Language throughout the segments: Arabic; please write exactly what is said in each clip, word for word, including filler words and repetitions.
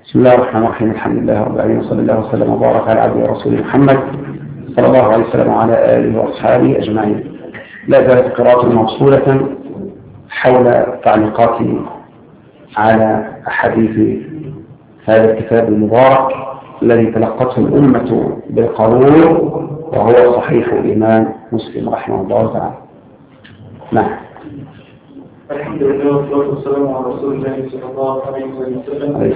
بسم الله الرحمن الرحيم. الحمد لله رب العالمين، وصلى الله وسلم وبارك على عبده ورسوله محمد صلى الله عليه وسلم وعلى آله وأصحابه أجمعين. لا زالت قراءة موصولة حول تعليقاتي على أحاديث هذا الكتاب المبارك الذي تلقته الأمة بالقبول، وهو صحيح الإمام مسلم رحمه الله تعالى. نعم. الحمد لله والصلاة والسلام على رسول الله صلى الله عليه وسلم.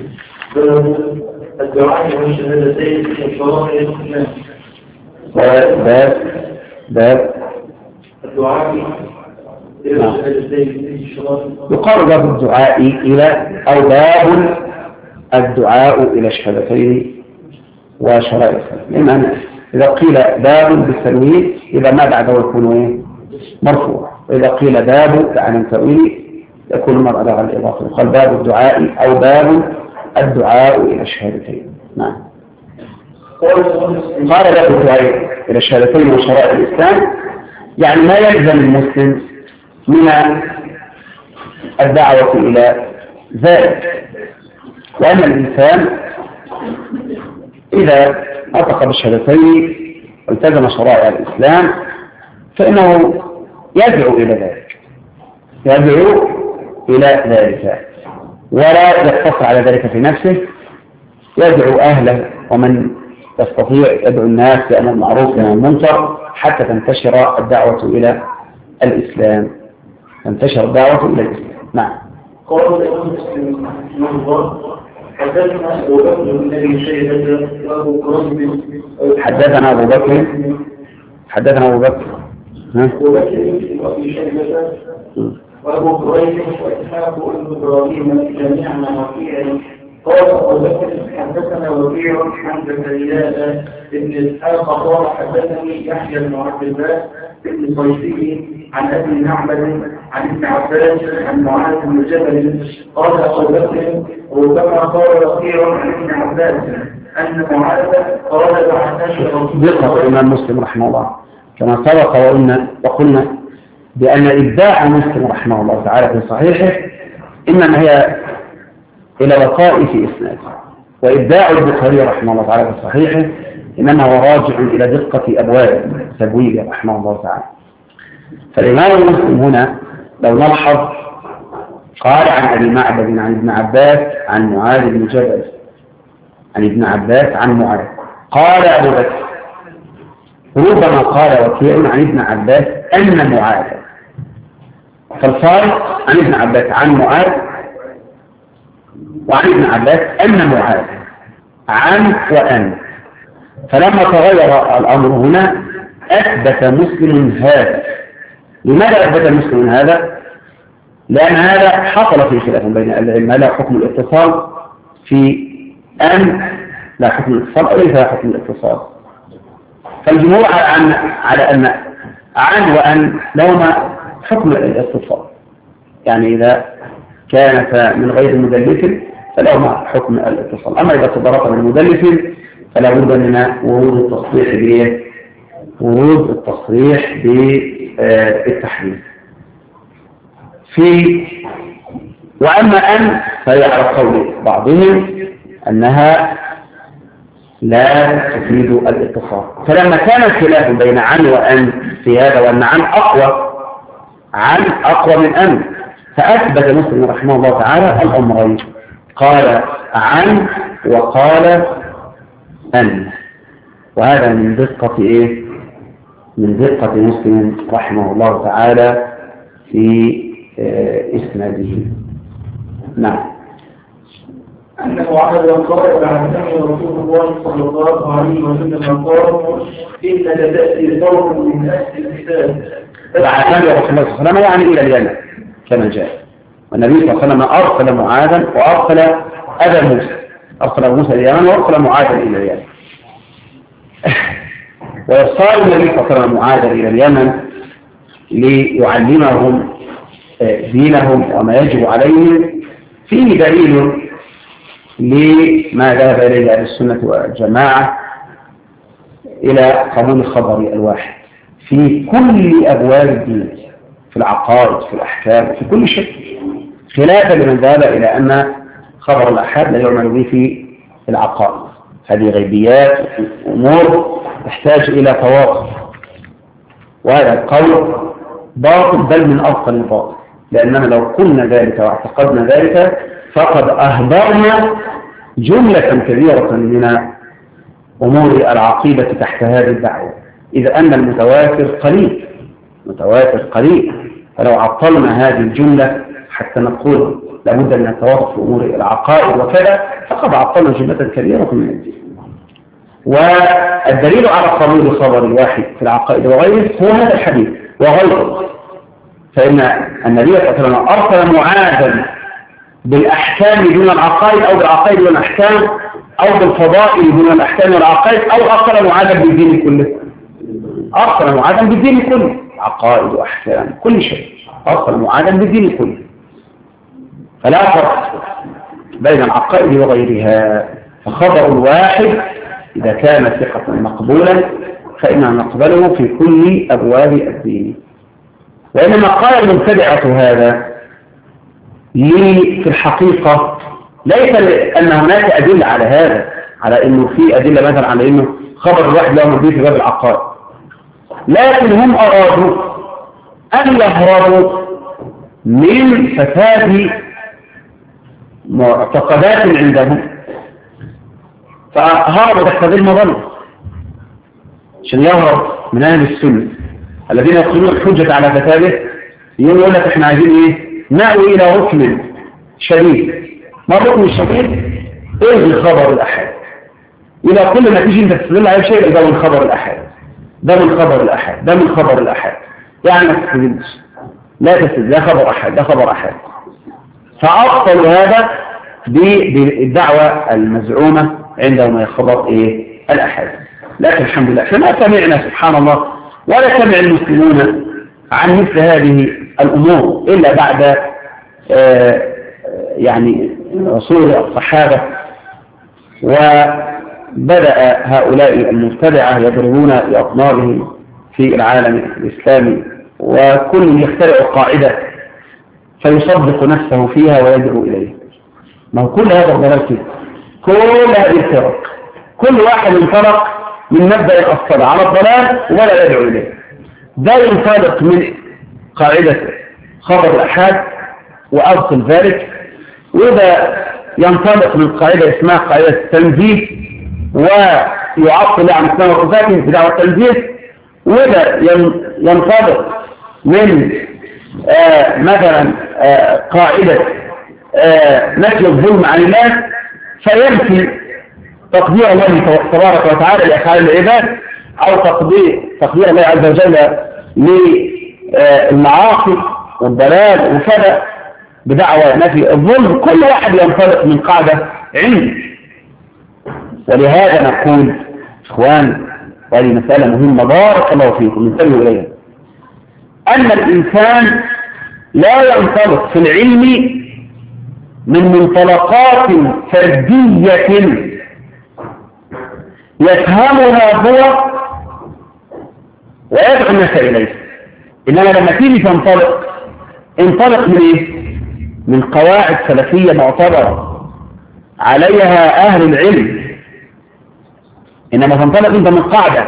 الدعاء والشهادتين في شرائع الإسلام. باب باب الدعاء والشهادتين في شرائع. يقال باب الدعاء إلى أو باب الدعاء إلى الشهادتين وشرائع الإسلام، لأن إذا قيل باب بالتنوين إذا ما بعده يكون إيه؟ مرفوع، وإذا قيل باب عن التأويل يكون المرء على الإضافة. يقال باب الدعاء أو باب الدعاء إلى الشهادتين. نعم. قال باب الدعاء إلى الشهادتين وشرائع الإسلام، يعني ما يلزم المسلم من الدعوة إلى ذلك، وأن الإنسان إذا نطق بالشهادتين والتزم شرائع الإسلام فإنه يدعو إلى ذلك يدعو إلى ذلك ولا يقتصر على ذلك في نفسه، يدعو أهله ومن يستطيع يدعو الناس بأمر المعروف ونهي عن المنكر حتى تنتشر الدعوة إلى الإسلام تنتشر الدعوة إلى الإسلام. نعم. قال الإمام مسلم رحمه الله: حدثنا أبو بكر بن أبي شيبة وأبو كريب. حدثنا أبو بكر حدثنا أبو بكر أبو بكر بن أبي شيبة وأبو كريب وإسحاق بن إبراهيم جميعا وكيع. قال أبو بكر: حدثنا وكيع عن زكريا بن إسحاق قال حدثني يحيى بن عبد الله بن صيفي عن أبي معبد عن ابن عباس عن معاذ بن جبل قال أبو بكر: ربما قال وكيع عن ابن عباس أن معاذ قال بعثني ذكر الإمام مسلم رحمه الله كما سبق وقلنا وقلنا بأن إبداع مسلم رحمه الله تعالى في صحيحه إنما هي إلى بقاء في إسناده، وإبداع البخاري رحمه الله تعالى في صحيحه إنما هو راجع إلى دقة أبواب تبويبه رحمه الله تعالى. فالإمام المسلم هنا لو نلحظ قال عن أبي معبد عن ابن عباس عن معاذ بن جبل عن ابن عباس عن معاذ. قال أبو بكر ربما قال وكيع عن ابن عباس أن معاذ، فالفارق عن ابن عباس عن معاذ وعن ابن عباس أن معاذ عن وأن. فلما تغير الأمر هنا أثبت مسلم هذا. لماذا أثبت مسلم هذا؟ لأن هذا حصل في خلاف بين العلم، لا حكم الاتصال في أن لا حكم الاتصال أو ليس لا حكم الاتصال. فالجمهور على أن على أن عن وأن لهما حكم الاتصال، يعني إذا كانت من غير مدلس فلهما حكم الاتصال، أما إذا صدرت من مدلس فلا بد من ورود التصريح به ورود التصريح بالتحريم. في وأما أن فهي على قول بعضهم أنها لا تفيد الاتصال. فلما كان الخلاف بين عن وأن في هذا، وأن عن أقوى عن أقوى من أن، فأثبت مسلم رحمه الله تعالى الأمرين، قال عن وقال أن، وهذا من دقة إيه؟ من دقة مسلم رحمه الله تعالى في إسناده. نعم. أنه على قال بعثني رسول الله صلى الله عليه وسلم قال: إنك تأتي قوم من أهل الكتاب. بعثني رسول الله صلى الله عليه وسلم يعني إلى اليمن كما جاء، والنبي صلى الله عليه وسلم أرسل معاذا وأرسل أبا موسى، أرسل موسى إلى اليمن وأرسل معاذا إلى اليمن. ويرسل النبي صلى الله عليه وسلم معاذا إلى اليمن ليعلمهم دينهم وما يجب عليهم، فيه دليل لما ذهب إليه أهل السنة والجماعة إلى قبول الخبر الواحد في كل أبواب الدين، في العقائد، في الأحكام، في كل شيء، خلافا لمن ذهب إلى أن خبر الأحاد لا يعمل به في العقائد. هذه غيبيات أمور تحتاج إلى تواصل، وهذا القول باطل بل من أبطل الباطل، لأننا لو قلنا ذلك واعتقدنا ذلك فقد أهدرنا جملة كبيرة من أمور العقيدة تحت هذه الدعوة، إذ أن المتواتر قليل متواتر قليل فلو عطلنا هذه الجملة حتى نقول لابد أن نتوقف في أمور العقائد وكذا فقد عطلنا جملة كبيرة من الدين. والدليل على قبول خبر الواحد في العقائد وغيره هو هذا الحديث وغيره، فإن النبي صلى الله عليه وسلم أرسل معاذا بالأحكام دون العقائد أو بالعقائد دون الأحكام أو بالفضائل دون الأحكام والعقائد، أو أرسل معاذا بالدين كله. أرسل معاذا بالدين كله، عقائد وأحكام كل شيء، أرسل معاذا بالدين كله. فلا فرق بين العقائد وغيرها، فخبر الواحد إذا كان ثقة مقبولا فإننا نقبله في كل أبواب الدين. وإنما قال المبتدعة هذا لي في الحقيقة ليس لأن هناك أدلة على هذا، على أنه في أدلة مثلا على أنه خبر الواحد لا مبيه في باب العقائد، لكن هم أرادوا أن يهربوا من فساد معتقدات عندهم، فهربوا تحت هذه المظلة عشان يهرب من أهل السنة الذين يقولون الحجة على فساده. يقول لك احنا عايزين ايه؟ نأوي إلى ركن شديد. ما الركن الشديد؟ إيه خبر الأحد؟ إلى كل نتيجة أنت تستدل على شيء ده من خبر الأحد، ده من خبر الأحد، ده من خبر الأحد، يعني ما تستدلش، لا تستدل، ده خبر أحد، ده خبر أحد. فأبطل هذا بالدعوة المزعومة عندما يخبر إيه؟ الأحد. لكن الحمد لله فما سمعنا سبحان الله ولا سمع المسلمون عن مثل هذه الأمور إلا بعد آه يعني رسول الصحابة، وبدأ هؤلاء المبتدعة يضربون بأطنابهم في العالم الإسلامي، وكل يخترع قاعدة فيصدق نفسه فيها ويدعو إليه. ما هو كل هذا الضلال كده، كل هذه الفرق، كل واحد انطلق من مبدأ الأصل على الضلال ولا يدعو إليه. ده ينطلق من قاعدة خبر الأحاد وأبطل ذلك، وده ينطلق من قاعدة اسمها قاعدة التنزيه ويعطل عن اسمها وصفاته بدعوة التنزيه، وده ينطلق من آه مثلا آه قاعدة آه نفي الظلم عن الله فينفي تقدير الله تبارك وتعالى لأفعال العباد، أو تقدير تقدير الله عز وجل للمعاصي والضلال وكذا بدعوى نفي الظلم. كل واحد ينطلق من قاعدة عنده. ولهذا نقول إخوان، وهذه مسألة مهمة بارك الله فيكم انتبهوا إليها، أن الإنسان لا ينطلق في العلم من منطلقات فردية يفهمها هو ويدعو الناس إليه، إنما لما تيجي تنطلق انطلق من إيه؟ من قواعد سلفية معتبرة عليها أهل العلم. إنما تنطلق أنت من قاعدة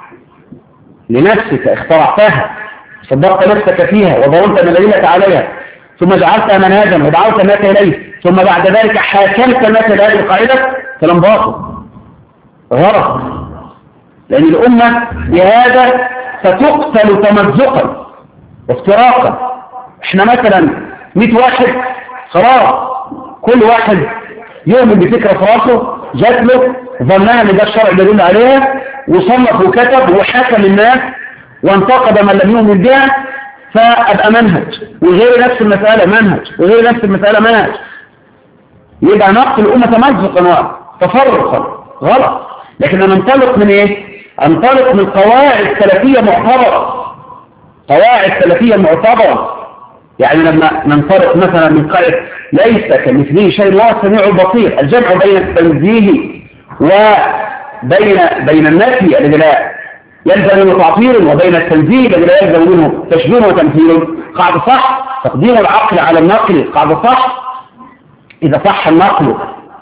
لنفسك اخترعتها صدقت نفسك فيها وضربت مدللك عليها ثم جعلتها منهجا ودعوت الناس إليه، ثم بعد ذلك حاكمت الناس لهذه القاعدة، كلام باطل غلط، لأن الأمة بهذا ستقتل تمزقا وافتراقا. احنا مثلا مئة واحد خلاص كل واحد يؤمن بفكرة في راسه جات له ظنها ان ده الشرع يدل عليها، وصنف وكتب وحكم الناس وانتقد من لم يؤمن بها، فأبقى منهج، وغير نفس المسألة منهج، وغير نفس المسألة منهج، يبقى نقص الأمة تمزقا تفرقا غلط. لكن ننطلق من ايه؟ انطلق من قواعد سلفية معتبرة، قواعد سلفية معتبرة. يعني لما ننطلق مثلا من قاعدة ليس كمثله شيء وهو السميع البصير، الجمع بين التنزيه وبين بين النفي الذي لا يلزم منه تعطيل وبين التنزيه الذي لا يلزم منه تشبيه وتمثيل، قاعدة صح، تقديم العقل على النقل قاعدة صح. إذا صح النقل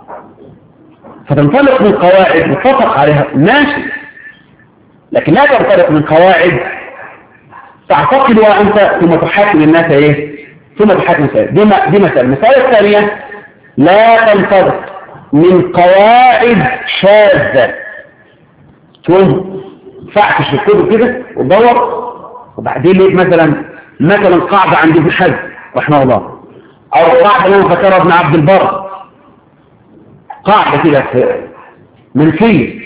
فتنطلق من قواعد متفق عليها ماشي، لكن لا تنطلق من قواعد تعتقدها أنت ثم تحاكم الناس إيه؟ ثم تحاكم الناس. دي, دي مسألة. المسألة الثانية لا تنطلق من قواعد شاذة، تقوم فاعكش في الكتب كده وتدور وبعدين لقيت مثلا مثلا قاعدة عند ابن حزم رحمه الله، أو قاعدة لما فكرها ابن عبد البر، قاعدة كده منفية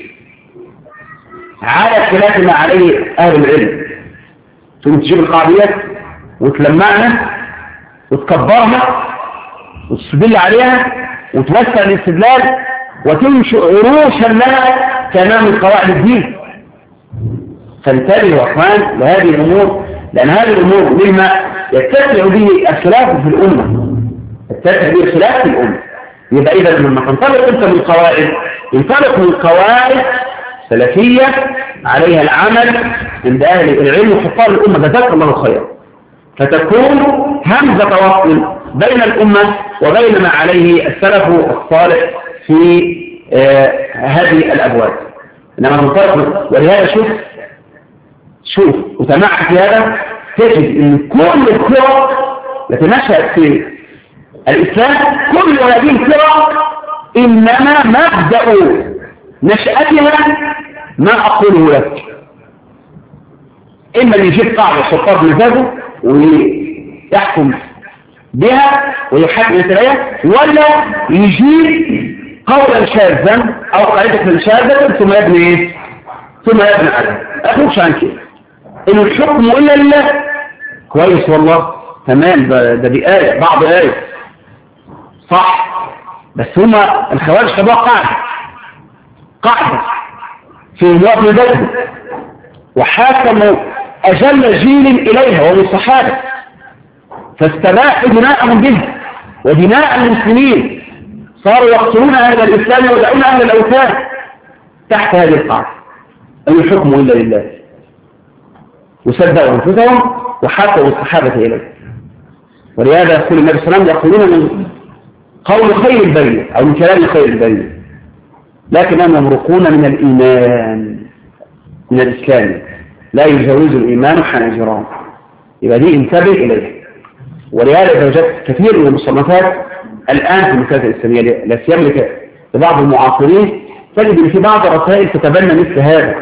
على خلاف ما عليه أهل العلم، ثم تجيب القاعديات وتلمعها وتكبرها وتستدل عليها وتوسع الاستدلال وتنشئ عروشا لها كما من قواعد الدين. فانتبهوا يا اخوان لهذه الامور، لان هذه الامور مما يتسع به الخلاف في الامه، يتسع به الخلاف في الامه. يبقى اذا لما تنطلق انت من قواعد، انطلق من قواعد سلفيه عليها العمل عند اهل العلم وحفاظ الامه، جزاك الله خيرا، فتكون همزه وصل بين الامه وبين ما عليه السلف الصالح في آه هذه الابواب. انما تنطلق، ولهذا شوف شوف وتمعك في هذا تجد ان كل الفرق التي نشأت في الاسلام كل هذه الفرق انما مبدأ نشأتها ما اقوله لك، اما اللي يجيب قاعدة الشطار بمزاجه ويحكم بها ويحكم مثلها، ولا يجيب قولا شاذا او قاعدة شاذة ثم يبني ايه؟ ثم يبني عليها. اخوش عن كده إن الحكم إلا لله كويس والله تمام، ده دي آية بعض آية صح، بس هما الخوارج خدوها قاعدة قاعدة في الوقت ذاته وحاكموا أجل جيل إليها وهو الصحابة، فاستباحوا دماءهم بها ودماء المسلمين، صاروا يقتلون أهل الإسلام ويدعون أهل الأوثان تحت هذه القاعدة إن الحكم إلا لله، وصدقوا أنفسهم وحاكموا الصحابة إليه. ولهذا يقول النبي صلى الله عليه وسلم يقولون من قول خير البرية أو من كلام خير البرية، لكنهم يمرقون من الإيمان من الإسلام لا يجوز الإيمان حناجرهم. يبقى دي انتبه إليه. ولهذا وجدت كثير من المصنفات الآن في المكاتب الإسلامية لا سيما لبعض المعاصرين تجد أن في بعض الرسائل تتبنى مثل هذا،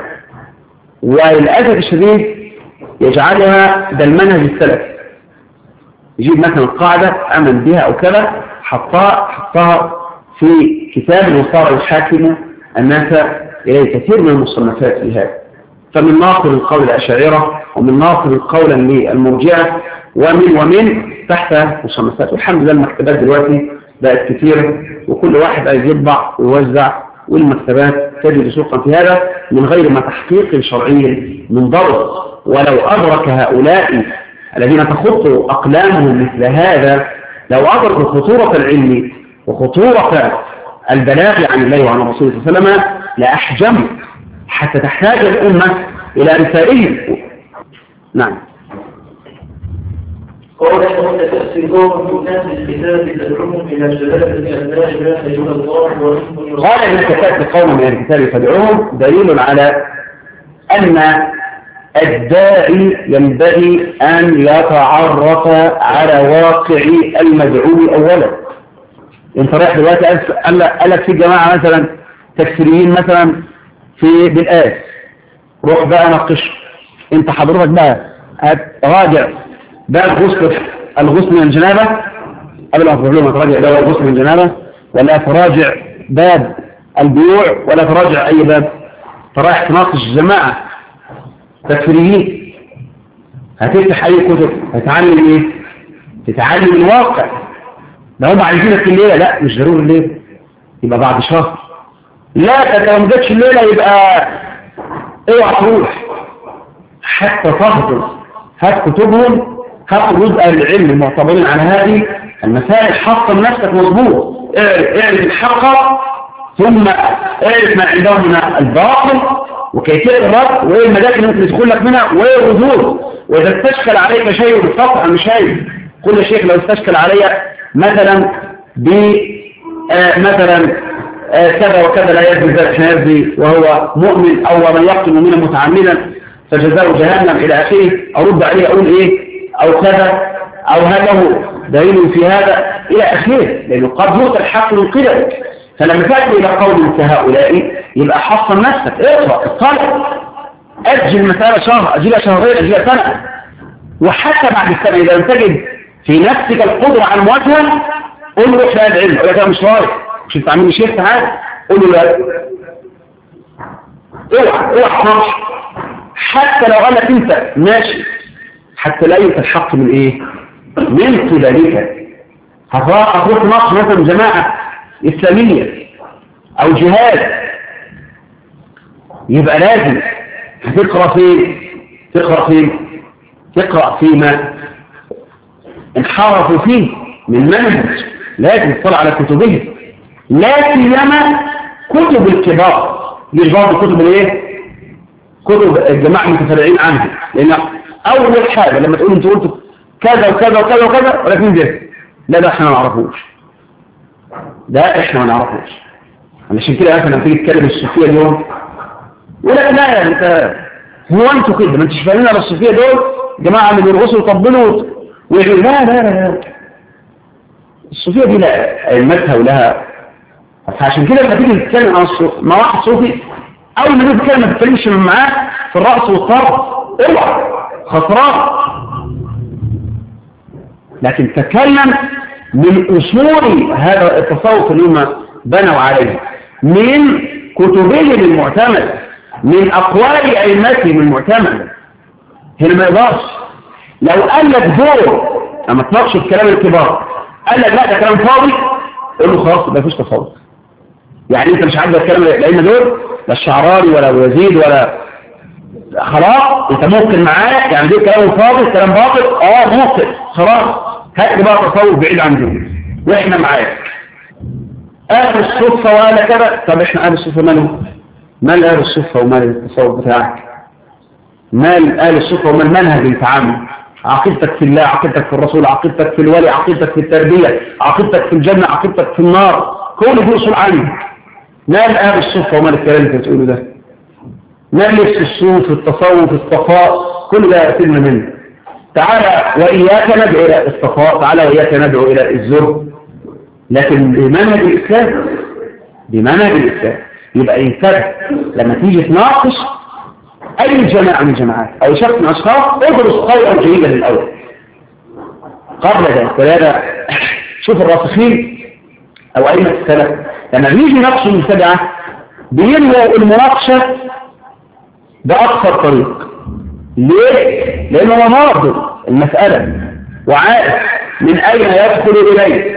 وللأسف الشديد يجعلها ده المنهج السلفي، يجيب مثلا قاعدة أمن بها أو كذا حطها حطها في كتاب وصار يحاكم الناس إليه. كثير من المصنفات في هذا، فمن ناقل القول الأشاعرة ومن ناقل قولا للمرجئة ومن ومن تحت مصنفات. والحمد لله المكتبات دلوقتي بقت كثيرة وكل واحد عايز يطبع ويوزع، والمكتبات تجد سوقا في هذا من غير ما تحقيق شرعي من ضرر. ولو أدرك هؤلاء الذين تخط أقلامهم مثل هذا، لو أدركوا خطورة العلم وخطورة البلاغ عن الله وعن رسوله صلى الله عليه وسلم لأحجم حتى تحتاج الأمة إلى رسائل. نعم. قال المتكسرون من ناس الكتاب تدعوهم إلى شهادة أن لا إله إلا الله وأن قال المتكسر قوم من الكتاب تدعوهم دليل على أن الداعي ينبغي أن يتعرف على واقع المدعو أولا. انت رايح دلوقتي قال لك في جماعة مثلا تكسيريين مثلا في بالآس، روح بقى ناقش انت حضرتك بقى راجع بقى الغسل الغسل من الجنابة قبل ما تروح لهم تراجع بقى الغسل من الجنابة، ولا تراجع باب البيوع، ولا تراجع أي باب، فرايح تناقش جماعة تكفيريين. هتفتح أي كتب هتتعلم إيه؟ تتعلم الواقع. ده هم عايزينك الليلة، لا مش ضروري الليلة، يبقى بعد شهر. لا انت لو ما جاتش الليلة يبقى اوعى تروح حتى تحضر. هات كتبهم، هات جزء العلم المعتبرين على هذه المسائل، حصل نفسك مظبوط، اعرف الحق ثم اعرف ما عندهم من الباطل وكيفية الرد وايه المداخل اللي ممكن يدخل لك منها وايه الردود. واذا استشكل عليك شيء بالقطع مش شيء، كل شيء لو استشكل علي مثلا آه مثلا آه كذا وكذا لا يزني ذلك يزني وهو مؤمن، أو من يقتل مؤمنا متعمدا فجزاؤه جهنم إلى آخره، أرد عليه أقول إيه أو كذا أو هل له دليل في هذا إلى آخره، لأنه قد يؤتى الحق من قبلك. فلما تأتي إلى قول كهؤلاء يبقى حصن نفسك، اقرأ اطلع، أجل المسألة شهر، أجلها شهرين، أجلها سنة، وحتى بعد السنة إذا لم تجد في نفسك القدرة على المواجهة قل له روح لأهل العلم، ولا كان مش رايح مش انت عامل شيخ تعال قل له لا اوعى اوعى تمشي، حتى لو قال لك انت ماشي، حتى لا يؤتى الحق من ايه؟ من قبلك. هتروح مصر مثلا جماعة إسلامية أو جهاد، يبقى لازم هتقرأ فين؟ تقرأ فين؟ تقرأ فيما انحرفوا فيه من منهج، لازم تطلع على كتبهم، لا سيما كتب الكبار، مش بعض كتب الايه؟ كتب الجماعة المتفرعين عنها، لأن أول حاجة لما تقول انت قلت كذا وكذا وكذا وكذا ولكن ده لا ده احنا ما نعرفوش، ده احنا ما نعرفوش. علشان كده مثلا لما تيجي تتكلم الصوفيه اليوم يقول لك لا انت هو انتوا كده ما انتش فاهمين على الصوفيه دول جماعه اللي بيرقصوا ويطبلوا ويقولوا لا لا لا الصوفيه دي لا ائمتها ولها. عشان كده لما تيجي تتكلم عن مع واحد صوفي اول ما تتكلم ما تتكلمش معاه في الرقص والطرب، اوعى خسران، لكن تكلم من أصول هذا التصوف اللي هم بنوا عليه، من كتبهم المعتمدة، من أقوال أئمتهم المعتمدة. هنا ما يقدرش لو قال لك دور لما تناقش الكلام الكبار قال لك لا ده كلام فاضي، قول له خلاص ما فيش تصوف. يعني انت مش عاجبك الكلام الأئمة دول، لا الشعراني ولا يزيد ولا خلاص انت ممكن معاه، يعني ده كلام فاضي كلام باطل، اه ممكن خلاص هات بقى تصوف بعيد عن دول واحنا معاك. اهل الصفه وقال كده، طب احنا اهل الصفه مالهم؟ مال اهل الصفه ومال التصوف بتاعك؟ مال اهل الصفه ومال منهج التعامل؟ عقيدتك في الله، عقيدتك في الرسول، عقيدتك في الولي، عقيدتك في التربيه، عقيدتك في الجنه، عقيدتك في النار، كل دي اصول عنك. مال اهل الصفه ومال الكلام اللي انت بتقوله ده؟ مال لبس الصوف، التصوف، الصفاء، كل ده يأتينا منه. تعالى وإياك ندعو إلى الصفاء، تعالى وإياك ندعو إلى الزهد، لكن بمنهج الإسلام، بمنهج الإسلام. يبقى إنسان لما تيجي تناقش أي جماعة من الجماعات أو شخص من أشخاص ادرس قولا جيدا الأول قبل ذلك. ولهذا شوف الراسخين أو أئمة السلف لما بيجي يناقشوا المبتدعة بينهوا المناقشة بأكثر طريق. ليه؟ لأنه هو ناظر المسألة وعارف من أين يدخل إليه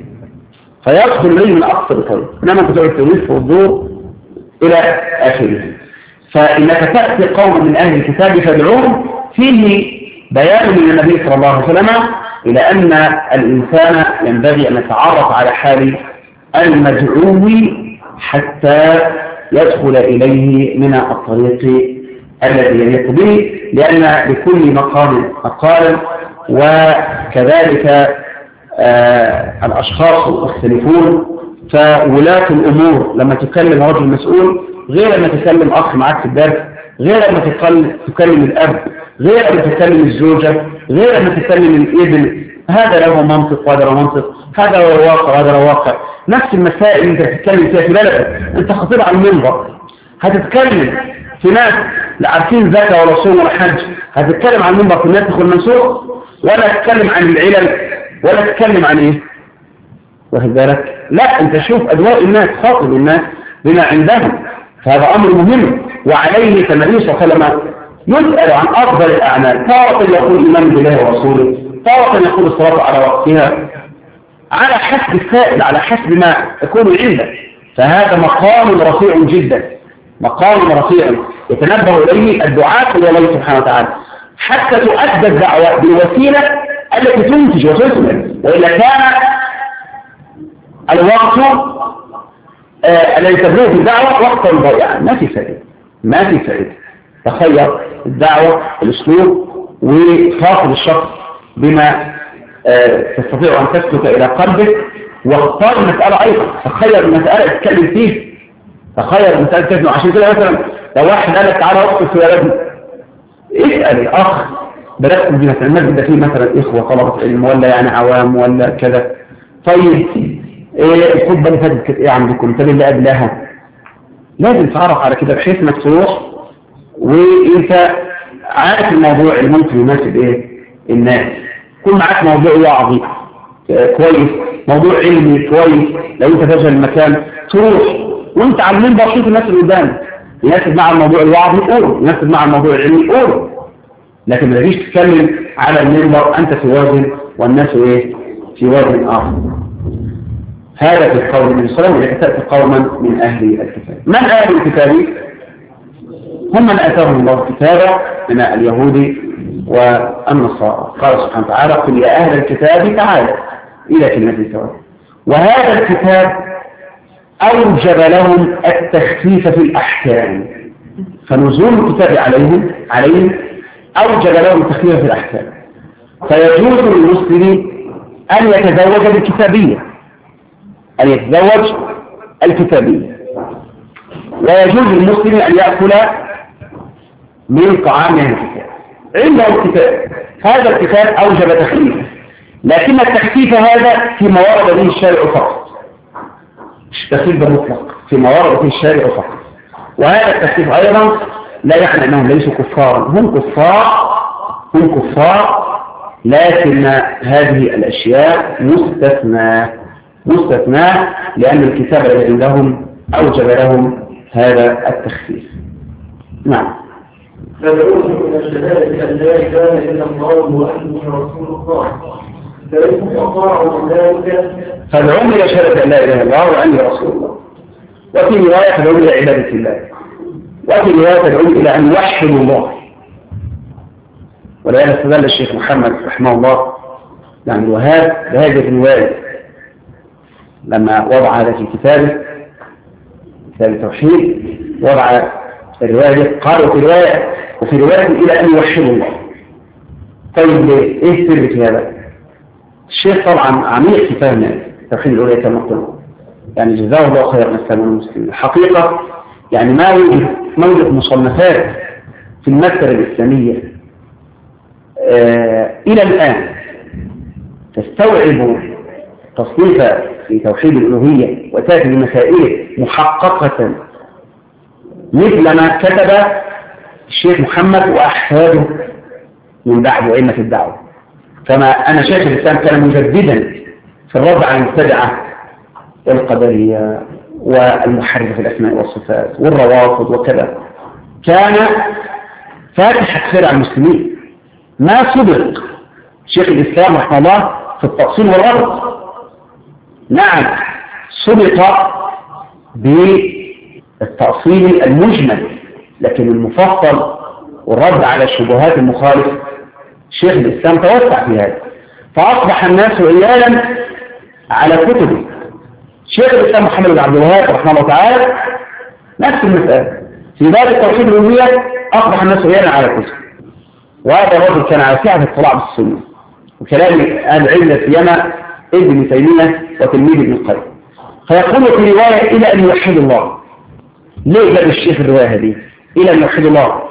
فيدخل إليه من أكثر طريق، إنما أنت تقعد تلف والدور إلى آخره. فإنك تأتي قوم من أهل الكتاب فادعوهم فيه بيان من النبي صلى الله عليه وسلم إلى أن الإنسان ينبغي أن يتعرف على حال المدعو حتى يدخل إليه من الطريق الذي يليق به، لأن لكل مقام مقال، وكذلك آه الأشخاص مختلفون. فولاة الأمور لما تكلم رجل مسؤول غير لما تكلم أخ معك في الدرس، غير لما تكلم الأب، غير لما تكلم الزوجة، غير لما تكلم الابن. هذا له منطق وهذا له منطق، هذا هو الواقع وهذا له واقع. نفس المسائل انت تتكلم فيها في بلدك، انت خطيب على المنبر هتتكلم في ناس لا عارفين زكاة ولا صوم ولا حج، هتتكلم عن المنبر في الناسخ والمنسوخ، ولا تتكلم عن العلل، ولا تتكلم عن ايه؟ واخد بالك؟ لا، انت شوف ادواء الناس، خاطب الناس بما عندهم، فهذا امر مهم. وعليه فالنبي صلى الله عليه وسلم يسأل عن افضل الاعمال، تارة يقول ايمان بالله ورسوله، تارة يقول الصلاة على وقتها، على حسب السائل، على حسب ما يكون عنده. فهذا مقام رفيع جدا، مقام رفيع يتنبه إليه الدعاة إلى الله سبحانه وتعالى، حتى تؤدى الدعوة بالوسيلة التي تنتج وتثمر. وإلا كان الوقت آه الذي تبلغ في الدعوة وقتا ضيعا ما في فائدة، ما في فائدة. تخير الدعوة الأسلوب وخاطب الشخص بما آه تستطيع أن تسلك إلى قلبك واختار المسألة أيضا، تخير المسألة اتكلم فيه، تخير المسألة تكلم. عشان كده مثلا لو واحد قال لك تعالى اخطب في ولدنا، اسأل الأخ بلغكم في مثلا المسجد ده فيه مثلا إخوة طلبة علم ولا يعني عوام ولا كذا، طيب إيه الخطبة اللي فاتت كانت إيه عندكم؟ طب اللي قبلها لازم تعرف على كده بحيث إنك تروح وأنت عارف الموضوع اللي ممكن يناسب إيه الناس. كل معاك موضوع وعظي كويس، موضوع علمي كويس، لو أنت تجهل المكان تروح وأنت عاملين بسيط الناس اللي قدامك، يناسب مع الموضوع الوعظي قول، يناسب مع الموضوع العلمي قول، لكن ما تجيش تتكلم على المنبر أنت في وازن والناس إيه في وازن آخر. هذا في القول من الصلاة ولكتأتي قوما من أهل الكتاب. من أهل الكتاب؟ هم من أتاهم الله الكتاب من اليهود والنصارى. قال سبحانه وتعالى قل يا أهل الكتاب تعالوا إلى كلمة سواء. وهذا الكتاب أوجب لهم التخفيف في الأحكام، فنزول الكتاب عليهم عليهم أوجب لهم التخفيف في الأحكام، فيجوز للمسلم أن يتزوج بالكتابية، أن يتزوج الكتابية، ويجوز للمسلم أن يأكل من طعام الكتاب عنده الكتاب. هذا الكتاب أوجب تخفيفه، لكن التخفيف هذا فيما ورد به الشارع فقط، التخفيف مطلق فيما ورد به الشارع فقط. وهذا التخفيف أيضا لا يعني أنهم ليسوا كفارا، هم كفار هم كفار لكن هذه الأشياء مستثنى مستثنى لأن الكتاب الذي عندهم أوجب لهم هذا التخفيف. نعم. فدعوهم إلى الشهادة أن لا إله إلا الله وأني رسول الله، فإن أطاعوا ذلك فدعوهم إلى شهادة أن لا إله إلا الله وأني رسول الله. وفي رواية فدعوهم إلى عبادة الله، وفي رواية فدعوهم إلى أن يوحدوا الله. ولهذا استدل الشيخ محمد رحمه الله يعني الوهاب بهذه الرواية لما وضع هذا في كتابه كتاب التوحيد، وضع الرواية قال وفي رواية وفي رواية إلى أن يوحدوا الله. طيب إيه السر في هذا؟ الشيخ طبعا عميق في فهم التوحيد الأولى كما قلنا، يعني جزاه الله خير نسأل المسلمين. الحقيقة يعني ما وجد موجود مصنفات في المكتبة الإسلامية آه إلى الآن تستوعب تصنيف في توحيد الألوهية وتأتي بمسائل محققة مثل ما كتب الشيخ محمد وأحفاده من بعد أئمة الدعوة. كما أنا شيخ الإسلام كان مجددا في الرد على المبتدعة والقدرية والمحرفة في الأسماء والصفات والروافض وكذا، كان فاتح خير على المسلمين. ما سبق شيخ الإسلام رحمه الله في التأصيل والرد، نعم سبق بالتأصيل المجمل، لكن المفصل والرد على الشبهات المخالف شيخ الإسلام توسع في هذا، فأصبح الناس عيالا على كتبه. شيخ الإسلام محمد بن عبد الوهاب رحمه الله تعالى نفس المسألة في باب التوحيد الألوهية، أصبح الناس عيالا على كتبه. وهذا الرجل كان على سعة الاطلاع بالسنة وكلام أهل العلم سيما ابن تيمية وتلميذ ابن القيم. فيقول في رواية إلى أن يوحد الله. ليه جاب الشيخ الرواية هذه إلى أن يوحد الله؟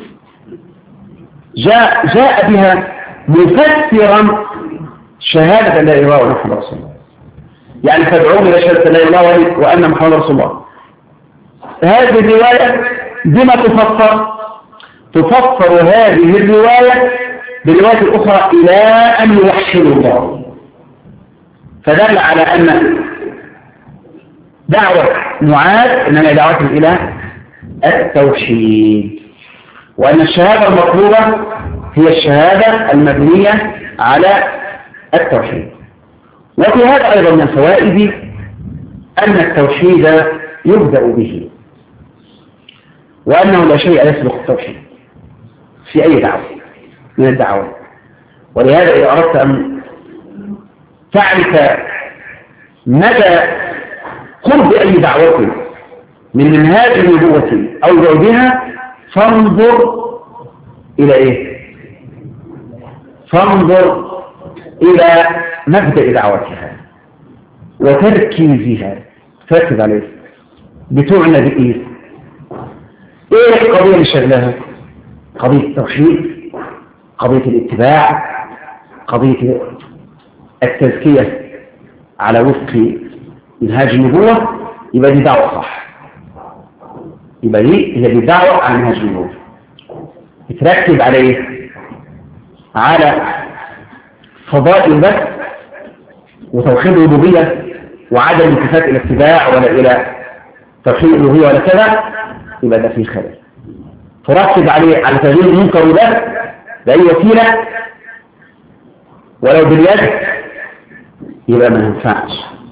جاء, جاء بها مفسرا شهادة لا إله إلا الله محمد رسول الله، يعني تدعون إلى شهادة لا إله إلا الله وأن محمد رسول الله. هذه الرواية بما تفسر؟ تفسر هذه الرواية بالرواية الأخرى إلى أن يوحدوا الله، فدل على أن دعوة معاذ إنما دعوة إلى التوحيد، وأن الشهادة المطلوبة هي الشهادة المبنية على التوحيد. وفي هذا أيضا من الفوائد أن التوحيد يبدأ به، وأنه لا شيء يسبق التوحيد في أي دعوة من الدعوات. ولهذا إذا أردت أن تعرف مدى قرب أي دعوة من منهاج النبوة أو بعدها فانظر إلى إيه؟ فانظر إلى مبدأ دعوتها. وتركيزها. تركز عليه. بتعنى بإيه؟ إيه القضية اللي شغلها؟ قضية التوحيد، قضية الاتباع، قضية التزكية على وفق منهاج النبوة. يبقى دي دعوة صح. يبقى دي هي دي دعوة على منهاج النبوة. بتركز على ايه؟ على فضائل البث وتوحيد الربوبية وعدم الالتفات الى اتباع ولا الى توحيد الالوهية ولا كذا. يبقى ده فيه خلل. تركز عليه على تغيير المنكر وده بأي وسيلة ولو باليد، يبقى ما ينفعش.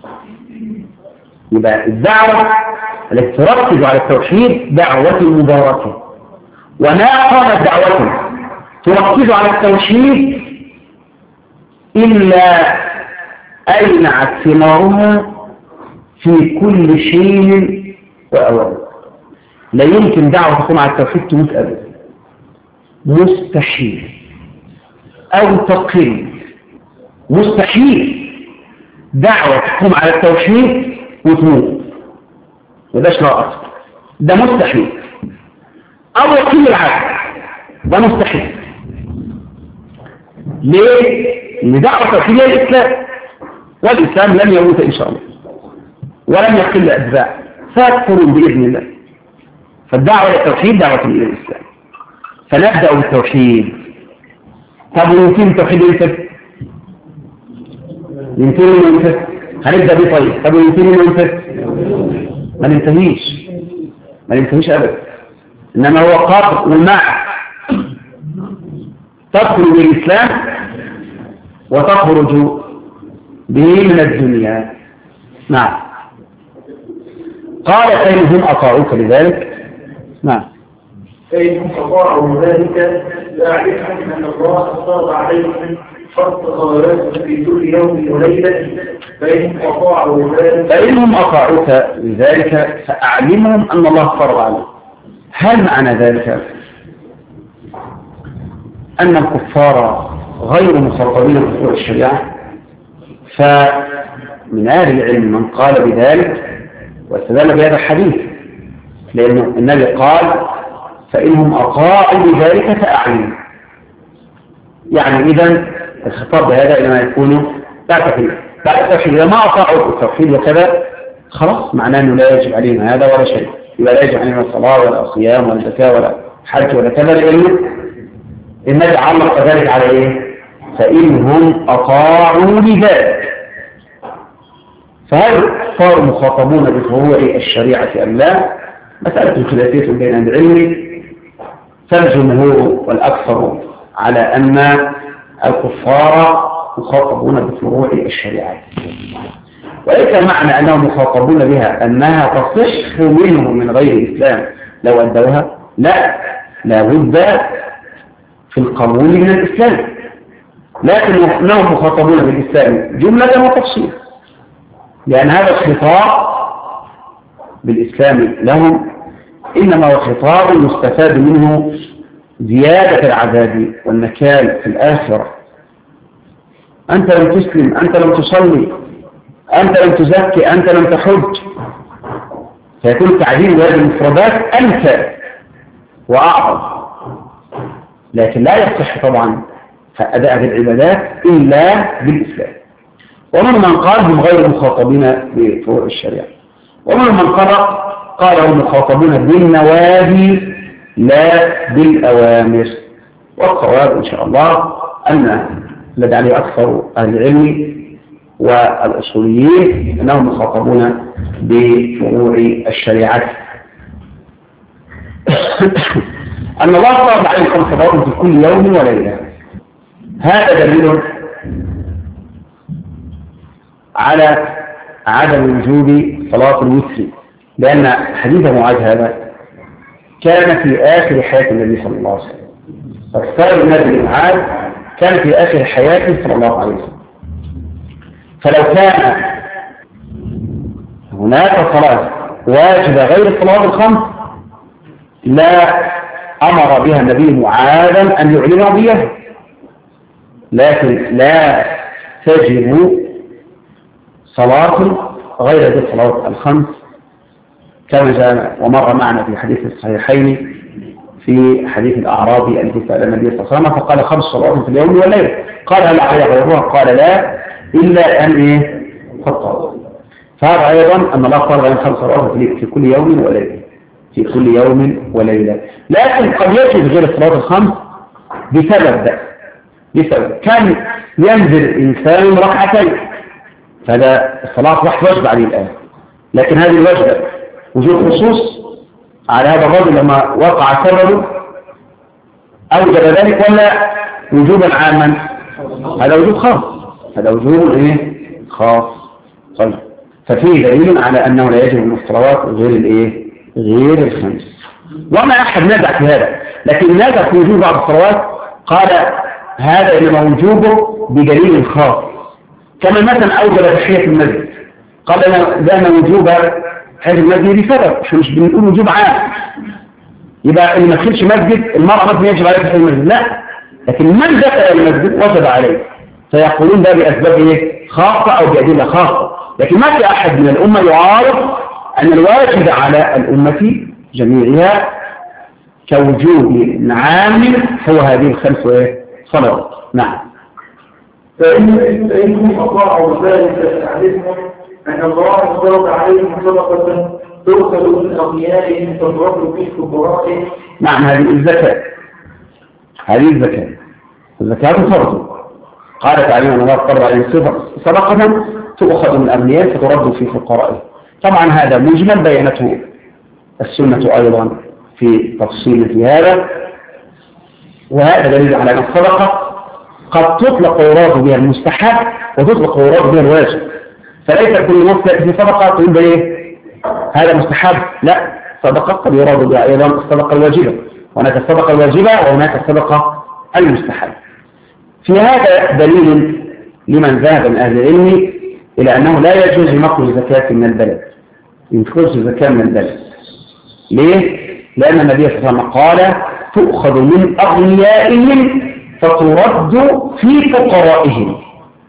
يبقى الدعوة التي تركز على التوحيد دعوة مباركة، وما قامت دعوة تركز على التوحيد إلا أينعت ثمارها في كل شيء وأوان. لا يمكن دعوة تقوم على التوحيد تموت أبدا، مستحيل، أو تقل، مستحيل دعوة تقوم على التوحيد وتموت. وده لا أصل، ده مستحيل. أو يقل العكس، ده مستحيل. ليه؟ لأن دعوة التوحيد هي الإسلام، والإسلام لن يموت إن شاء الله ولن يقل أتباع، فيكفرون بإذن الله. فالدعوة للتوحيد دعوة إلى الإسلام. فنبدأ بالتوحيد. طب ويمكن التوحيد ينتهي؟ ينتهي ينتهي؟ هنبدأ بيه طيب. طب ويمكن ينتهي؟ ما ننتهيش، ما ننتهيش أبدا. إنما هو قاطع والماء. تدخل بالإسلام وتخرج به من الدنيا. نعم. قال فإنهم أطاعوك لذلك. نعم. فإنهم أطاعوا ذلك فاعلمهم أن الله فرض عليهم فرض صلوات في كل يوم وليلة. فإنهم أطاعوا ذلك فإنهم أطاعوك لذلك فأعلمهم أن الله فرض عليهم. هل معنى ذلك أن الكفار غير مخاطبين بفروع الشريعة؟ فمن أهل العلم من قال بذلك واستدل بهذا الحديث، لأن النبي قال فإنهم أطاعوا بذلك فأعلموا. يعني إذن الخطاب بهذا إنما يكون بعد التوحيد. بعد التوحيد إذا ما أطاعوا التوحيد وكذا خلاص معناه أنه لا يجب عليهم هذا ولا شيء. يبقى لا يجب عليهم الصلاة ولا صيام ولا زكاة ولا حج ولا كذا، لأنه النبي علق ذلك على إيه؟ فإنهم أطاعوا بذلك. فهل صاروا مخاطبون بفروع الشريعة أم لا؟ مسألة خلافية بين العلم، فالجمهور والأكثر على أن الكفار مخاطبون بفروع الشريعة، وليس معنى أنهم مخاطبون بها أنها تصح منهم من غير الإسلام لو أدوها. لا، لا بد في القبول من الإسلام، لكن أنهم مخاطبون بالإسلام جملة وتفصيل، لأن هذا الخطاب بالإسلام لهم إنما هو خطاب يستفاد منه زيادة العذاب والنكال في الآخرة. أنت لم تسلم، أنت لم تصلي، أنت لم تزكي، أنت لم تحج، فيكون تعديل هذه المفردات أنت وأعظم. لكن لا يصح طبعا أداء العبادات إلا بالإسلام. ومن من قال هم غير مخاطبين بفروع الشريعة، ومن من قال قال هم مخاطبون بالنواهي لا بالأوامر. والصواب إن شاء الله أن الذي عليه أكثر أهل العلم والأصوليين أنهم مخاطبون بفروع الشريعة. أن الله فرض عليكم صلاة في كل يوم وليلة، هذا دليل على عدم وجوب صلاة الوتر، لأن حديث معاذ هذا كان في آخر حياة النبي صلى الله عليه وسلم. فاختار النبي معاذ كان في آخر حياته صلى الله عليه وسلم. فلو كان هناك صلاة واجبة غير الصلاة الخمس لا أمر بها النبي معاذا أن يعلن بها، لكن لا تجب صلاة غير ذي الصلوات الخمس كما جاء ومر معنا في حديث الصحيحين في حديث الأعرابي الذي سأل النبي صلى الله عليه وسلم فقال خمس صلوات في اليوم والليل، قال هل علي غيرها؟ قال لا إلا أن إيه فطر. فهذا أيضا أن الله فرض علينا خمس صلوات في كل يوم وليلة في كل يوم وليلة، لكن قد يجب غير الصلوات الخمس بسبب بسبب كان ينزل الإنسان ركعتين، فهذا الصلاة واحد واجب عليه الآن، لكن هذه الوجبة وجود خصوص على هذا الرجل لما وقع سببه أوجب ذلك ولا وجوبا عاما؟ هذا وجوب خاص، هذا وجوب إيه خاص. طيب ففيه دليل على أنه لا يجب من الصلوات غير الإيه غير الخمس، وما أحد نازع في هذا، لكن نازع في وجوب بعض الصلوات قال هذا إنما وجوبه بدليل خاص، كما مثلا أوجب تحية المسجد قال أنا دام وجوب هذه المسجد بسبب، احنا مش بنقول وجوب عام يبقى اللي ما دخلش مسجد المرأة مثلا يجب عليه تحية المسجد، لا، لكن من دخل المسجد وجب عليه، فيقولون ده بأسباب إيه خاصة أو بأدلة خاصة، لكن ما في أحد من الأمة يعارض أن الواجب على الأمة جميعها كوجوب عام هو هذه الخمس صلوات. نعم. فإن فإنهم أطاعوا ذلك تعلمهم أن الله فرض عليهم صدقة تؤخذ من أغنيائهم تترد في فقرائهم. نعم هذه الزكاة، هذه الزكاة الزكاة فرض، قال تعالى أن الله فرض عليهم صدقة تؤخذ من أغنيائهم فترد في فقرائهم. طبعا هذا مجمل بينته السنة أيضا في تفصيل في هذا، وهذا دليل على أن الصدقة قد تطلق ويراد بها المستحب وتطلق ويراد بها الواجب، فليس كل نص في صدقة تقول بإيه هذا مستحب، لا، صدقة قد يراد بها أيضا الصدقة الواجبة، وهناك الصدقة الواجبة وهناك الصدقة المستحب. في هذا دليل لمن ذهب من أهل العلم إلى أنه لا يجوز نقل الزكاة من البلد، ينقص الزكاة من البلد. ليه؟ لأن النبي صلى الله عليه وسلم قال تؤخذ من أغنيائهم فترد في فقرائهم.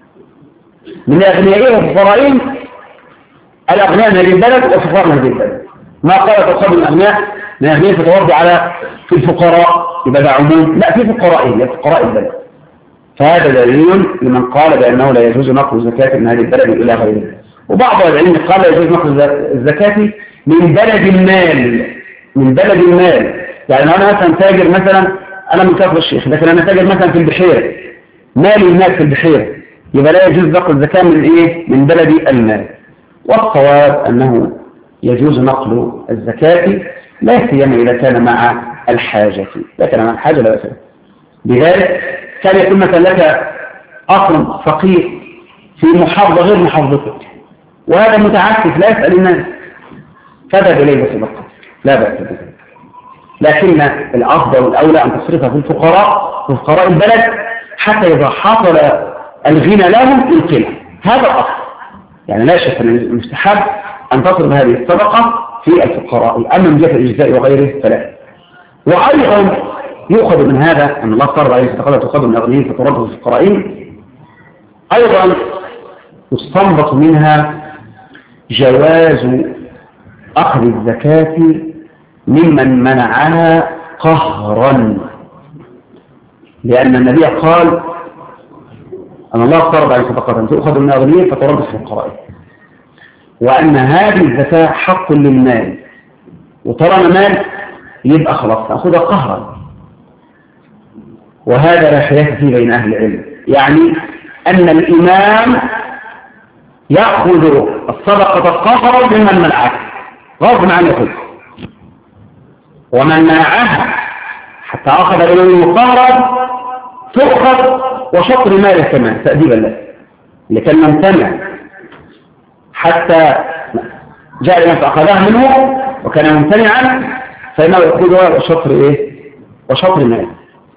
من أغنيائهم وفقرائهم، الأغنياء من هذه البلد والفقراء من هذه البلد، ما قال تؤخذ من أغنياء من أغنياء فترد على في الفقراء يبقى ده عموم، لا، في فقرائهم يا فقراء البلد. فهذا دليل لمن قال بأنه لا يجوز نقل الزكاة من هذه البلد إلى غيرها. وبعض العلم قال لا يجوز نقل الزكاة من بلد المال، من بلد المال، يعني أنا مثلا تاجر، مثلا أنا من كفر الشيخ لكن أنا تاجر مثلا في البحيرة، مالي المال في البحيرة، يبقى لا يجوز نقل الزكاة من إيه؟ من بلد المال. والصواب أنه يجوز نقل الزكاة لا سيما إذا كان مع الحاجة، لكن مع الحاجة لا بأس. بذلك كان يكون مثلا لك أصل فقير في محافظة غير محافظتك، وهذا متعسف لا يسأل الناس، فذهب إليه بصدقة لا بأس به، لكن الأفضل والأولى أن تصرفها في الفقراء وفقراء البلد حتى إذا حصل الغنى لهم القلة، هذا الأصل. يعني لا شك أن المستحب أن تصرف هذه الصدقة في الفقراء، أما من جهة الإجزاء وغيره فلا. وأيضا يؤخذ من هذا أن الله فرض عليه الصدقة تؤخذ من أغنيائهم فترد في الفقراء، أيضا يستنبط منها جواز أخذ الزكاة ممن منعها قهرا، لأن النبي قال أن الله فرض عليه صدقة تؤخذ من أغنيائهم فترد في الفقراء، وأن هذه الزكاة حق للمال، وطالما مال يبقى خلاص تأخذها قهرا، وهذا لا خلاف فيه بين أهل العلم، يعني أن الإمام يأخذ الصدقة قهرا ممن منعها غصب عنه يأخذ، ومن منعها حتى أخذ إليه قهرا تؤخذ وشطر ماله كمان تأديبا له، لكن من سمع حتى جاء لمن فأخذها منه وكان ممتنعا فإنه يأخذها وشطر إيه؟ وشطر ماله.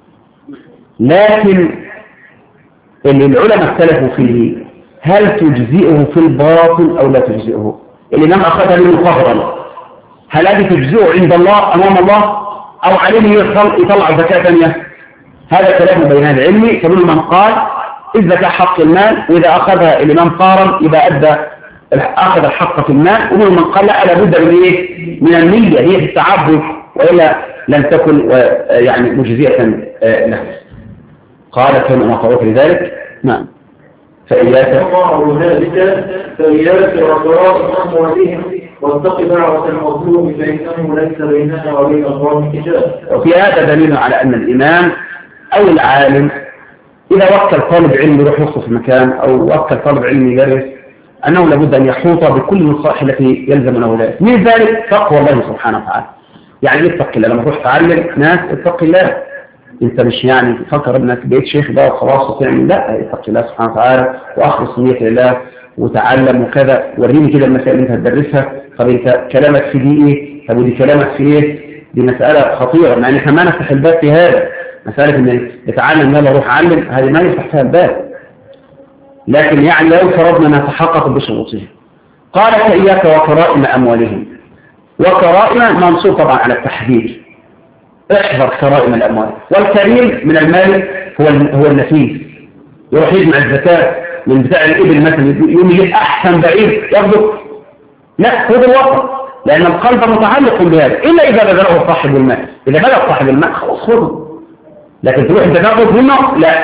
لكن اللي العلماء اختلفوا فيه هل تجزئه في الباطن أو لا تجزئه؟ اللي لم أخذها منه قهرا هل هذه تجزئه عند الله أمام الله أو عليه يطلع زكاة ثانية؟ هذا كلام بين العلم، فمن من قال الزكاة حق المال، وإذا أخذها الإمام قهرا يبقى أدى أخذ الحق في الماء، ومن من قال لا لابد من إيه؟ من النية هي في التعبد، وإلا لم تكن يعني مجزئة له. قال كم مطروح لذلك. نعم. فإياك الله ذلك فإياك وقراء أموالهم واتق دعوة المظلوم فإنه ليس بيننا وبين الله حجاب. وفي هذا دليل على أن الإمام أو العالم إذا وكل طالب علم يروح يخطب في مكان أو وكل طالب علم يدرس أنه لابد أن يحوط بكل النصائح التي يلزم له ذلك. من ذلك تقوى الله سبحانه وتعالى. يعني اتق الله لما تروح تعلم ناس اتق الله. انت مش يعني تفكر انك بقيت شيخ بقى وخلاص وتعمل، لا، اتق الله سبحانه وتعالى واخلص نية لله وتعلم وكذا. وريني كده المسائل اللي انت هتدرسها، طب انت كلامك في دي ايه؟ طب ودي كلامك في ايه؟ دي مسألة خطيرة، مع ان احنا ما نفتح الباب في هذا. مسألة ان يتعلم يلا روح علم، هذه ما يفتح فيها الباب. لكن يعني لو فرضنا نتحقق بشروطها. قال فإياك وكرائم أموالهم. وكرائم منصوب طبعا على التحديد. احذر كرائم الأموال. والكريم من المال هو هو النفيس. يروح يجمع الزكاة من بتاع الإبل مثلا، يوم يجيب أحسن بعيد ياخده. لا، خذ الوطن، لأن القلب متعلق بهذا، إلا إذا بذله صاحب المال. إذا بذل صاحب المال خلاص خذه، لكن تروح أنت تاخذ منه لا.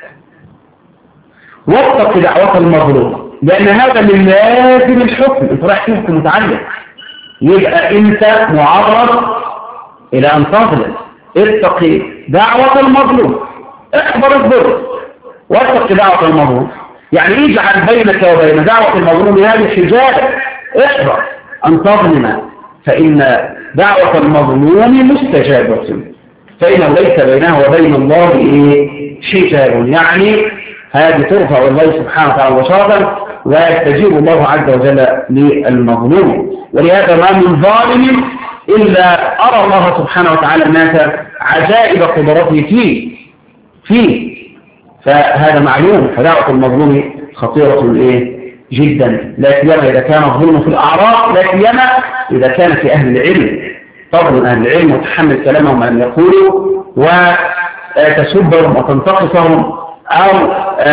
واتق دعوة المظلوم، لأن هذا من لازم الحكم. أنت رايح تحكم متعلق، يبقى أنت معرض إلى أن تظلم. اتق دعوة المظلوم، احضر الضر واتق دعوة المظلوم. يعني يجعل بينك وبين دعوة المظلوم هذه حجابا. احضر أن تظلم، فإن دعوة المظلوم مستجابة، فإنه ليس بينه وبين الله إيه؟ حجاب. يعني هذه ترفع الله سبحانه وتعالى وشرفا، ويستجيب الله عز وجل للمظلوم. ولهذا ما من ظالم إلا أرى الله سبحانه وتعالى الناس عجائب قدرته فيه فيه فهذا معلوم. فدعوة المظلوم خطيرة إيه؟ جدا، لا سيما إذا كان الظلم في الأعراض، لا سيما إذا كان في أهل العلم. طبعا أهل العلم وتحمل كلامهم أن يقولوا وتسبهم وتنتقصهم أو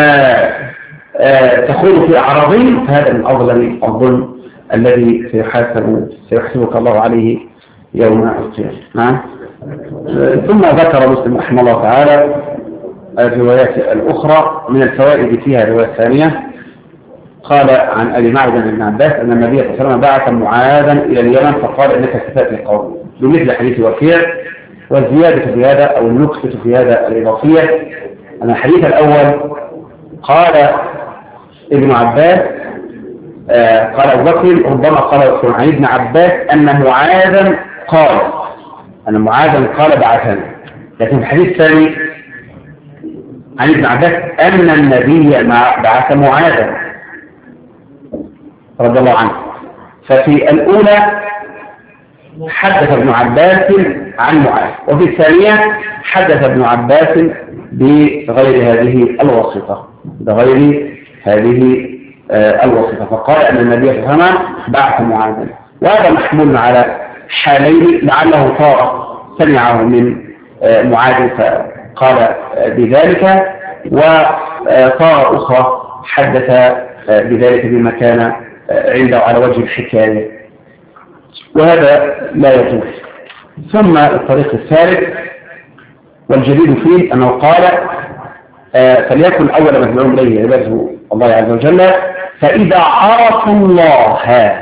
تخوض في أعراضهم، هذا من أظلم الظلم الذي سيحاسب سيحاسبك الله عليه يوم القيامة. نعم. ثم ذكر مسلم رحمه الله تعالى الروايات الأخرى. من الفوائد فيها الرواية الثانية، قال عن أبي معبد بن عباس أن النبي صلى الله عليه وسلم بعث معاذا إلى اليمن فقال إنك ستأتي القوم، بمثل حديث وكيع. والزيادة في هذا أو النكتة في هذا الإضافية أن الحديث الأول قال ابن عباس آه قال أبو بكر ربما قال عن ابن عباس أن معاذا قال أن معاذا قال بعثنا، لكن في الحديث الثاني عن ابن عباس أن النبي بعث معاذا رضي الله عنه. ففي الأولى حدث ابن عباس عن معاذ، وفي الثانية حدث ابن عباس بغير هذه الواسطة بغير هذه الواسطة فقال أن النبي صلى الله عليه وسلم بعث معاذا. وهذا محمول على حالين، لعله طار سمعه من معاذ فقال بذلك، وطار أخرى حدث بذلك بما كان عنده على وجه الحكاية، وهذا لا يجوز. ثم الطريق الثالث والجديد فيه أنه قال آه فليكن أول ما تدعون إليه عباده الله عز وجل، فإذا عرفوا الله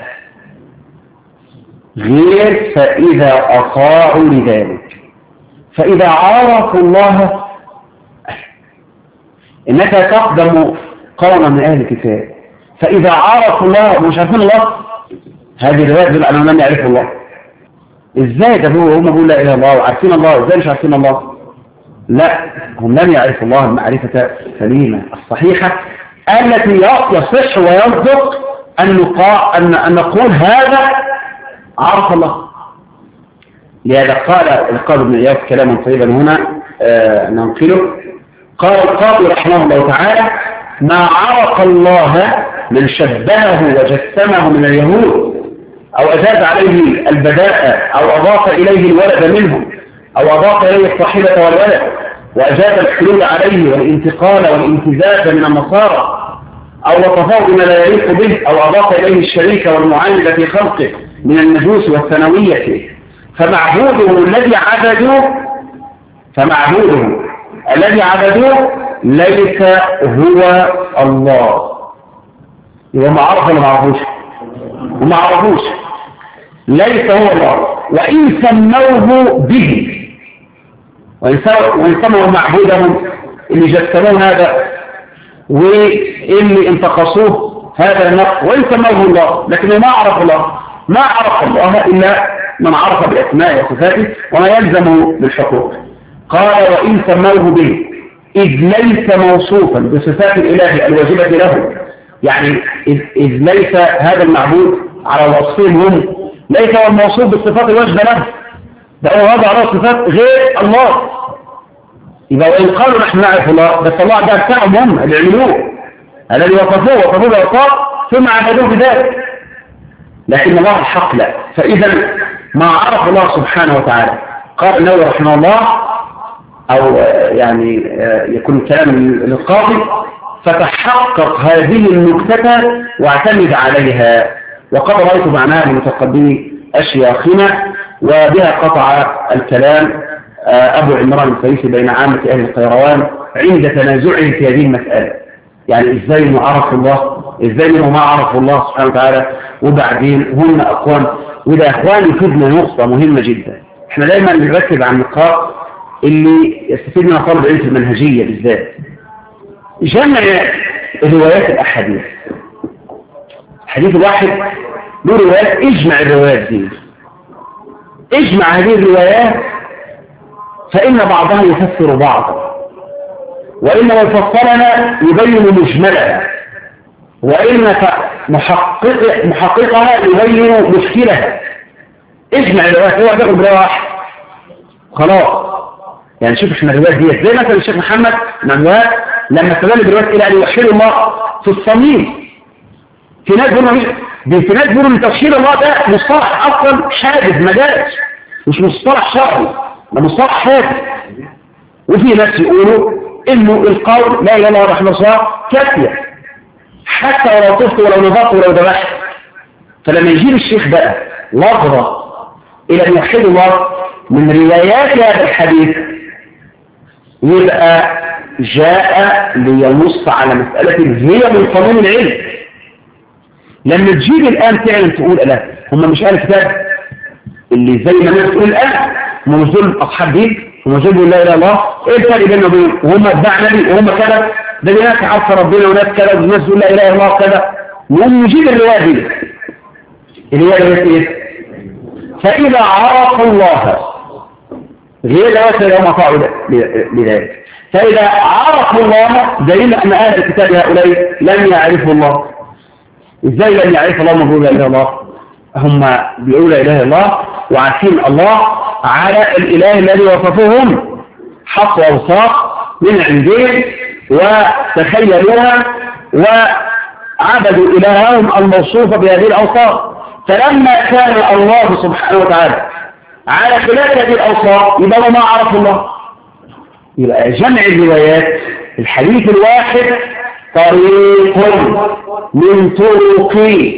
غير فإذا أطاعوا لذلك. فإذا عرفوا الله، إنك تقدم قوما من أهل الكتاب فإذا عرفوا الله مش عارفين الله، هذه الرواية تدل على أنهم لم يعرفوا الله. إزاي ده هو هم بيقولوا لا إله إلا الله وعارفين الله، إزاي مش عارفين الله؟ لا، هم لم يعرفوا الله المعرفة السليمة الصحيحة التي يصح ويصدق أن أن نقول هذا عرف الله. لهذا قال القاضي بن عياض كلاما طيبا هنا آه ننقله. قال القاضي رحمه الله تعالى: ما عرف الله من شبهه وجسمه من اليهود أو أزاد عليه البداء أو أضاف إليه الولد منهم أو أضاف إليه الصاحبة والولد وأجاد الحلول عليه والانتقال والامتزاج من النصارى أو وصفه بما لا يليق به أو أضاف إليه الشريك والمعاند في خلقه من النجوس والثانوية، فمعبوده الذي عبدوه فمعبوده الذي عبدوه ليس هو الله. يبقى ما عرف ولا ما عرفوش؟ وما عرفوش ليس هو الله. وإن سموه به، وإن سموا معبودهم اللي جسموه هذا واللي انتقصوه هذا النقص، وإن سموه الله، لكنه ما عرف الله. ما عرف الله إلا من عرف بأسماء وصفاته وما يلزم بالحقوق. قال وإن سموه به إذ ليس موصوفا بصفات الإله الواجبة له، يعني إذ, إذ ليس هذا المعبود على وصفهم هم، ليس هو الموصوف بالصفات الواجبة له، ده هو هذا على صفات غير الله. يبقى وإن قالوا نحن نعرف الله، بس الله ده بتاعهم هم اللي عملوه، الذي وصفوه وصفوه بأوصاف ثم عبدوه بذلك، لكن الله الحق لا. فإذا ما عرف الله سبحانه وتعالى. قال النووي رحمه الله، أو يعني يكون كلام للقاضي: فتحقق هذه النكتة واعتمد عليها، وقد رأيت معناها لمتقدمي أشياخنا، وبها قطع الكلام أبو عمران الفريسي بين عامة أهل القيروان عند تنازعهم في هذه المسألة. يعني إزاي ما عرف الله، إزاي ما عرف الله سبحانه وتعالى، وبعدين هم أقوام. وده أخواني يفيدنا نقطة مهمة جدا. إحنا دايما نركز على النقاط اللي يستفيد منها طالب العلم في المنهجية بالذات. جمع روايات الأحاديث. حديث واحد له روايات، اجمع الروايات دي، اجمع هذه الروايات، فإن بعضها يفسر بعضا، وإن مفصلنا يبين مجملها، وإن محقق محققها يبين مشكلها. اجمع الروايات، هو تاخد رواية واحد خلاص. يعني شوف احنا الروايات دي زي مثلا الشيخ محمد منوات لما استدل بالروايات الى ان يوحد الله في الصميم. في ناس بيقولوا في ناس بيقولوا ان توحيد الله ده مصطلح اصلا حادث مجاز، مش مصطلح شرعي، ده مصطلح حادث. وفي ناس يقولوا انه القول لا اله الا الله وحده الله كافيه، حتى ولو طفت ولو نظرت ولو ذبحت. فلما يجيب الشيخ بقى لفظه الى ان يوحد الله من روايات هذا الحديث، يبقى جاء لينص على مسألة هي من قانون العلم. لما تجيب الآن فعلا تقول لا، هم مش أهل الكتاب اللي زي ما الناس تقول الآن هم مش دول أصحاب دين، هم مش دول لا إله إلا الله، إيه الفرق بيننا وبين وهم اتباع نبي وهم كذا؟ ده ناس عارفة ربنا وناس كذا وناس تقول لا إله إلا الله كذا. المهم نجيب الرواية دي، الرواية دي إيه؟ فإذا عرفوا الله غير ذلك يوم طاعوا لذلك. فإذا عرفوا الله دليل أن أهل الكتاب هؤلاء لم يعرفوا الله. إزاي لم يعرفوا الله من لا إله إلا الله؟ هم بيقولوا لا إله إلا الله وعارفين الله على الإله الذي وصفهم، حطوا أوصاف من عندهم وتخيلوها وعبدوا إلههم الموصوف بهذه الأوصاف. فلما كان الله سبحانه وتعالى على خلاف هذه الأوصاف يبقى ما عرف الله. يبقى جمع الروايات، الحديث الواحد طريق من طرق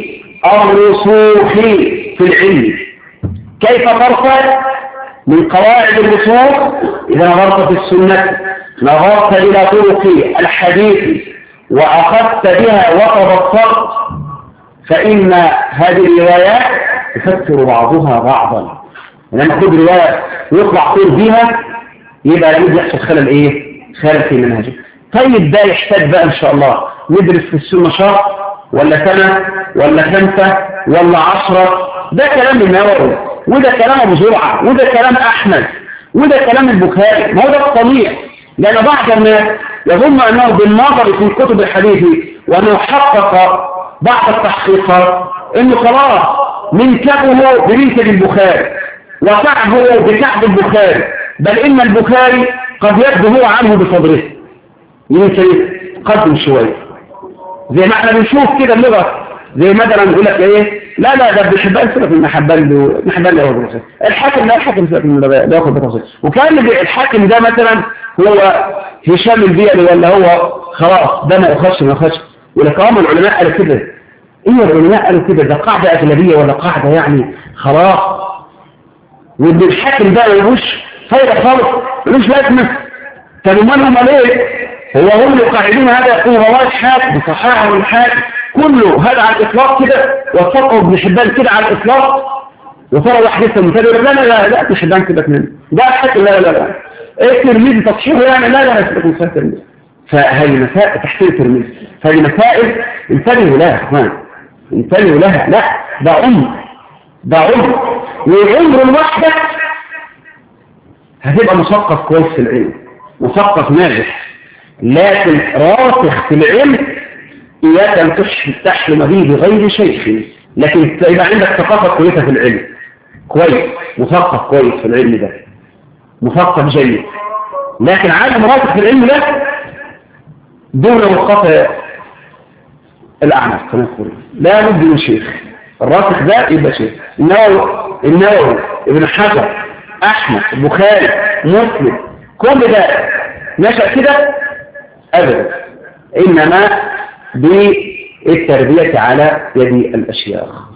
الرسوخ في العلم. كيف ترفع من قواعد الرسوخ؟ إذا نظرت في السنة نظرت إلى طرق الحديث وأخذت بها وتبصرت، فإن هذه الروايات تفسر بعضها بعضا. لما تاخد رواية ويطلع طول بيها يبقى لابد يحصل خلل ايه؟ خلل في منهجه. طيب ده يحتاج بقى ان شاء الله ندرس في السنة شهر ولا سنة ولا خمسة ولا عشرة. ده كلام النووي، وده كلام ابو زرعة، وده كلام احمد، وده كلام البخاري. ما هو ده الطبيعي، لان بعض الناس يظن انه بالنظر في كتب الحديث وانه حقق بعض التحقيقات انه خلاص من كتبه بمنكب البخاري وكعبه بكعب البخاري، بل إن البخاري قد يبدو عنه بصدره. يمكن قدم شوية زي ما احنا بنشوف كده اللغة، زي مثلا نقول لك ايه، لا لا ده ابن حبان سلف من حبان له ابن حبان له ابن الحاكم، لا الحاكم سلف من ده ياخد بتفصيل. وكان الحاكم ده مثلا هو هشام البيئي ولا هو خلاص ده ما يخش ما يخش، ولك هم العلماء قالوا كده. ايه العلماء قالوا كده؟ ده قاعدة أغلبية ولا قاعدة يعني خلاص؟ وإن الحاكم ده ملوش فايدة خالص، ملوش لازمة. طب امال هم ليه؟ هو هم يقاعدون هذا يكون رواه الحاكم صححه الحاكم كله هذا على الإطلاق كده، واتفقوا ابن حبان كده على الإطلاق، وصار واحد لسه مثال لا لا لا لا ابن حبان كده منه ده الحاكم لا لا لا ايه الترمذي تصحيحه يعني لا لا لا يثبت الترمذي. فهي مسائل تحتاج الترمذي، فهي مسائل انتبهوا لها يا اخوان، انتبهوا لها. لا ده عمر، ده عمر، والعمر الواحدة هتبقى مثقف كويس في العلم، مثقف ناجح، لكن راسخ في العلم إياك أن تحلم به بغير شيخ. لكن يبقى عندك ثقافة كويسة في العلم، كويس، مثقف كويس في العلم ده، مثقف جيد، لكن عالم راسخ في العلم ده دون وقف الأعنف كما يقول، لا بد من شيخ. الراسخ ده يبقى شيخ. النووي النووي ابن حجر أحمد البخاري مسلم كل ده نشأ كده أبدا، إنما بالتربية على يد الأشياخ.